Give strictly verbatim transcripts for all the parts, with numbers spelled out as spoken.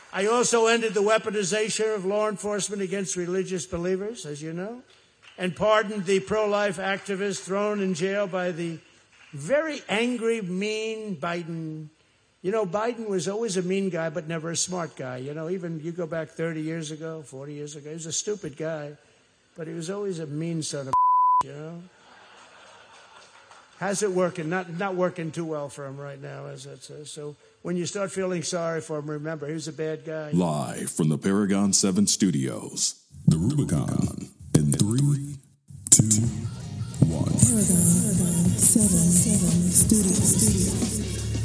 I also ended the weaponization of law enforcement against religious believers, as you know, and pardoned the pro-life activists thrown in jail by the very angry, mean Biden. You know, Biden was always a mean guy, but never a smart guy. You know, even you go back thirty years ago, forty years ago, he was a stupid guy, but he was always a mean son of a, you know. How's it working? Not not working too well for him right now, as it says. So when you start feeling sorry for him, remember, he was a bad guy. Live from the Paragon seven studios, the Rubicon, in three, two, one. Paragon seven studios.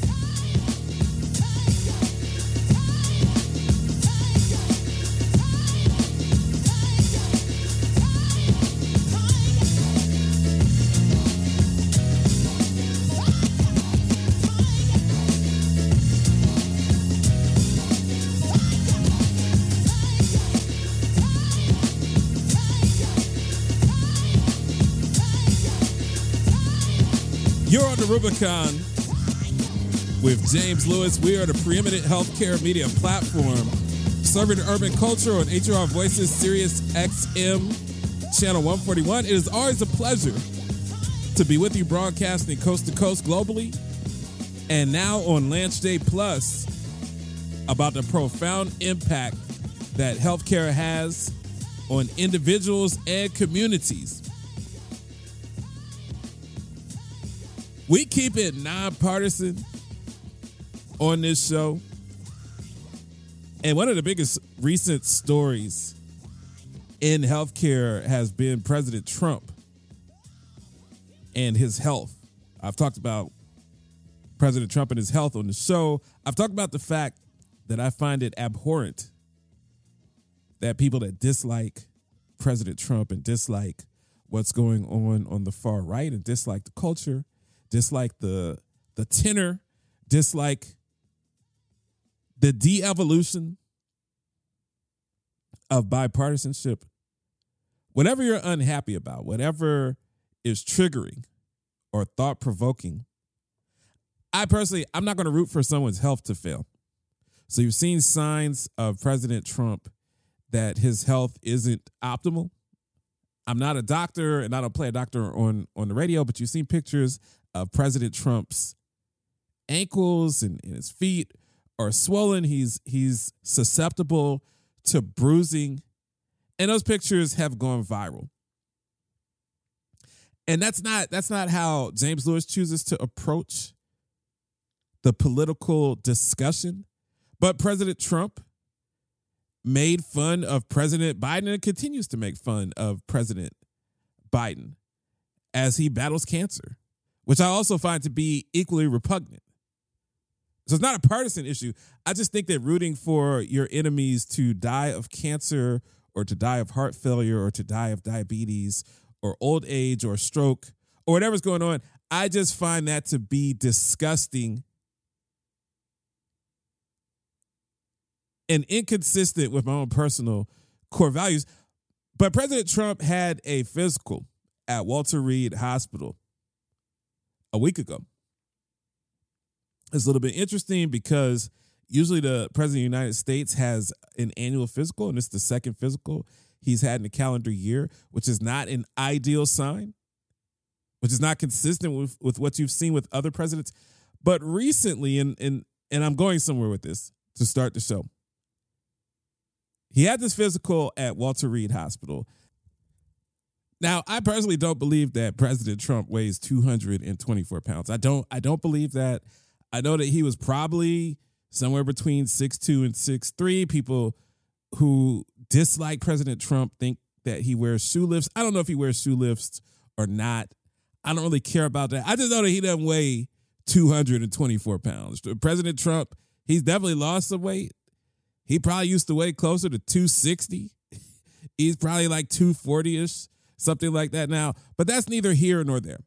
You're on the Rubicon with James Lewis. We are the preeminent healthcare media platform serving the urban culture on H R Voices, Sirius X M, channel one forty-one. It is always a pleasure to be with you, broadcasting coast to coast globally, and now on Launch Day Plus, about the profound impact that healthcare has on individuals and communities. We keep it nonpartisan on this show. And one of the biggest recent stories in healthcare has been President Trump and his health. I've talked about President Trump and his health on the show. I've talked about the fact that I find it abhorrent that people that dislike President Trump and dislike what's going on on the far right and dislike the culture, dislike the the tenor, dislike the de-evolution of bipartisanship. Whatever you're unhappy about, whatever is triggering or thought-provoking, I personally, I'm not going to root for someone's health to fail. So you've seen signs of President Trump that his health isn't optimal. I'm not a doctor and I don't play a doctor on, on the radio, but you've seen pictures of President Trump's ankles and, and his feet are swollen. He's he's susceptible to bruising. And those pictures have gone viral. And that's not that's not how James Lewis chooses to approach the political discussion. But President Trump made fun of President Biden and continues to make fun of President Biden as he battles cancer, which I also find to be equally repugnant. So it's not a partisan issue. I just think that rooting for your enemies to die of cancer or to die of heart failure or to die of diabetes or old age or stroke or whatever's going on, I just find that to be disgusting and inconsistent with my own personal core values. But President Trump had a physical at Walter Reed Hospital a week ago. It's a little bit interesting because usually the President of the United States has an annual physical, and it's the second physical he's had in a calendar year, which is not an ideal sign, which is not consistent with, with what you've seen with other presidents. But recently, and, and, and I'm going somewhere with this to start the show, he had this physical at Walter Reed Hospital. Now, I personally don't believe that President Trump weighs two hundred twenty-four pounds. I don't I don't believe that. I know that he was probably somewhere between six two and six three. People who dislike President Trump think that he wears shoe lifts. I don't know if he wears shoe lifts or not. I don't really care about that. I just know that he doesn't weigh two hundred twenty-four pounds. President Trump, he's definitely lost some weight. He probably used to weigh closer to two sixty. He's probably like two forty-ish, something like that now. But that's neither here nor there.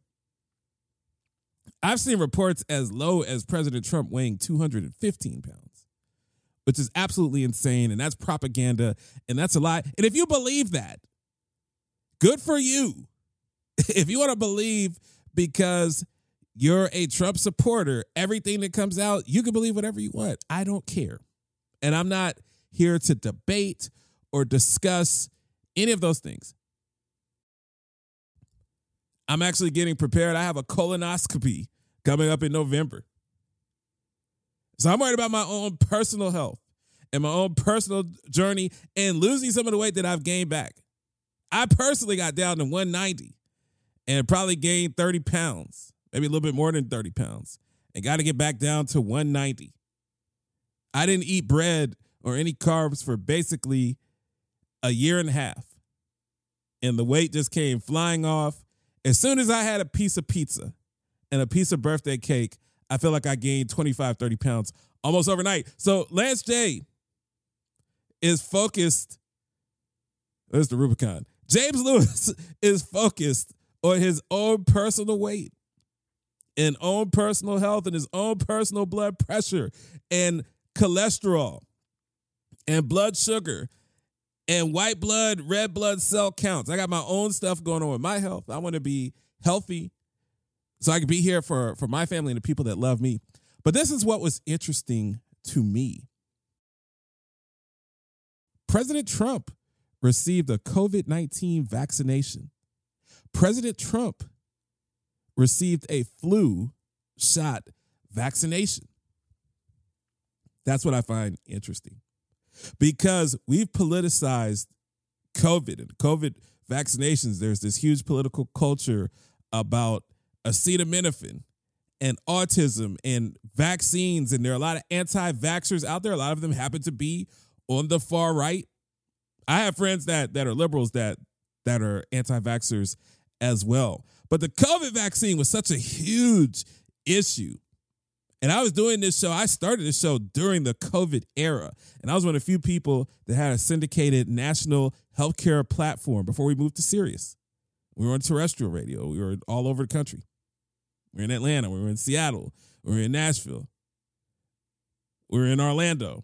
I've seen reports as low as President Trump weighing two hundred fifteen pounds, which is absolutely insane. And that's propaganda. And that's a lie. And if you believe that, good for you. If you want to believe because you're a Trump supporter, everything that comes out, you can believe whatever you want. I don't care. And I'm not here to debate or discuss any of those things. I'm actually getting prepared. I have a colonoscopy coming up in November. So I'm worried about my own personal health and my own personal journey and losing some of the weight that I've gained back. I personally got down to one ninety and probably gained thirty pounds, maybe a little bit more than thirty pounds, and got to get back down to one ninety. I didn't eat bread or any carbs for basically a year and a half. And the weight just came flying off. As soon as I had a piece of pizza and a piece of birthday cake, I feel like I gained twenty-five, thirty pounds almost overnight. So Lance J is focused. There's the Rubicon. James Lewis is focused on his own personal weight and own personal health and his own personal blood pressure and cholesterol and blood sugar and white blood, red blood cell counts. I got my own stuff going on with my health. I want to be healthy so I can be here for, for my family and the people that love me. But this is what was interesting to me. President Trump received a COVID nineteen vaccination. President Trump received a flu shot vaccination. That's what I find interesting, because we've politicized COVID and COVID vaccinations. There's this huge political culture about acetaminophen and autism and vaccines, and there are a lot of anti-vaxxers out there. A lot of them happen to be on the far right. I have friends that that are liberals that that are anti-vaxxers as well. But the COVID vaccine was such a huge issue. And I was doing this show. I started this show during the COVID era. And I was one of the few people that had a syndicated national healthcare platform before we moved to Sirius. We were on terrestrial radio. We were all over the country. We were in Atlanta. We were in Seattle. We were in Nashville. We were in Orlando.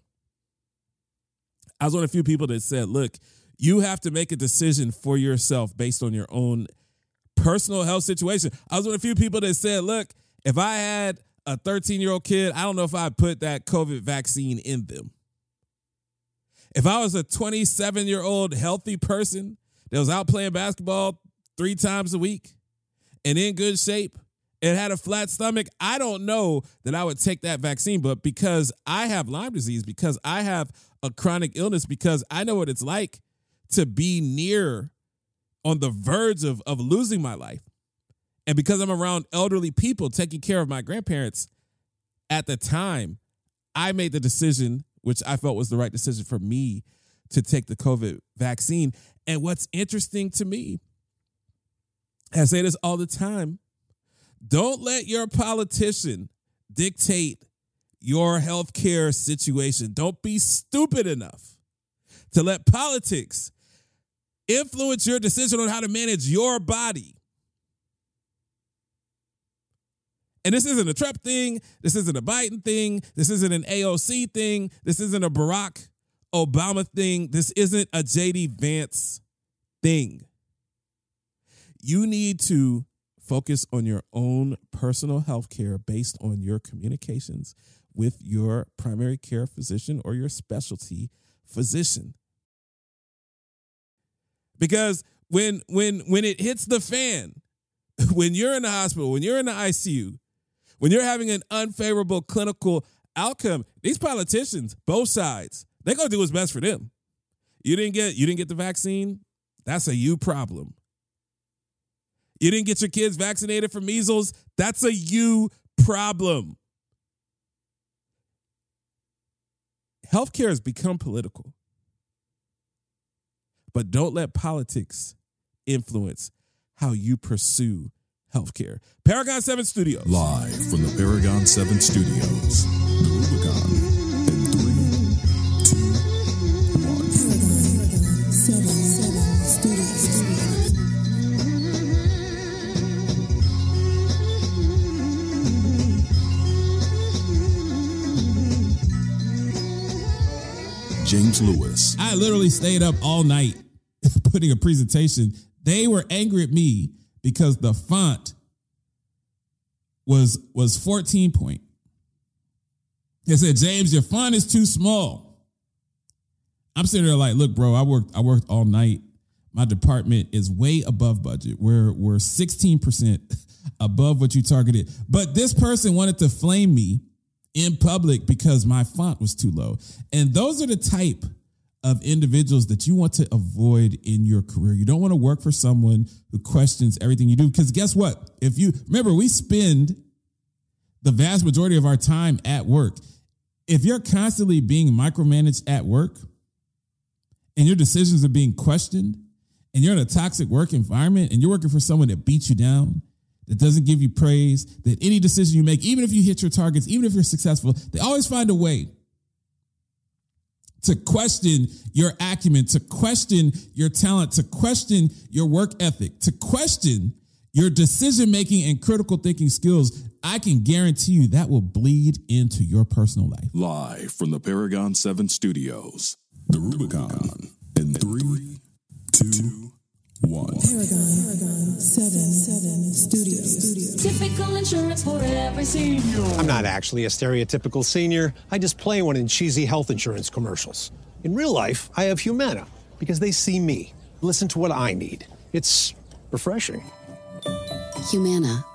I was one of the few people that said, look, you have to make a decision for yourself based on your own personal health situation. I was one of the few people that said, look, if I had a thirteen-year-old kid, I don't know if I'd put that COVID vaccine in them. If I was a twenty-seven-year-old healthy person that was out playing basketball three times a week and in good shape and had a flat stomach, I don't know that I would take that vaccine. But because I have Lyme disease, because I have a chronic illness, because I know what it's like to be near on the verge of, of losing my life, and because I'm around elderly people taking care of my grandparents at the time, I made the decision, which I felt was the right decision for me, to take the COVID vaccine. And what's interesting to me, I say this all the time, don't let your politician dictate your healthcare situation. Don't be stupid enough to let politics influence your decision on how to manage your body. And this isn't a Trump thing. This isn't a Biden thing. This isn't an A O C thing. This isn't a Barack Obama thing. This isn't a J D Vance thing. You need to focus on your own personal health care based on your communications with your primary care physician or your specialty physician. Because when when when it hits the fan, when you're in the hospital, when you're in the I C U, when you're having an unfavorable clinical outcome, these politicians, both sides, they're gonna do what's best for them. You didn't get you didn't get the vaccine, that's a you problem. You didn't get your kids vaccinated for measles, that's a you problem. Healthcare has become political. But don't let politics influence how you pursue healthcare. Paragon seven Studios. Live from the Paragon seven Studios. The Rubicon in three, two, one. Paragon seven Studios. James Lewis. I literally stayed up all night putting a presentation. They were angry at me because the font was, was fourteen point. They said, James, your font is too small. I'm sitting there like, look, bro, I worked I worked all night. My department is way above budget. We're we're sixteen percent above what you targeted. But this person wanted to flame me in public because my font was too low. And those are the type of individuals that you want to avoid in your career. You don't want to work for someone who questions everything you do. Because guess what? If you remember, we spend the vast majority of our time at work. If you're constantly being micromanaged at work and your decisions are being questioned and you're in a toxic work environment and you're working for someone that beats you down, that doesn't give you praise, that any decision you make, even if you hit your targets, even if you're successful, they always find a way to question your acumen, to question your talent, to question your work ethic, to question your decision-making and critical thinking skills. I can guarantee you that will bleed into your personal life. Live from the Paragon seven Studios, the Rubicon, in three, two, one. Paragon, Paragon seven, seven Studios. Typical insurance for every senior. I'm not actually a stereotypical senior. I just play one in cheesy health insurance commercials. In real life, I have Humana because they see me, listen to what I need. It's refreshing. Humana,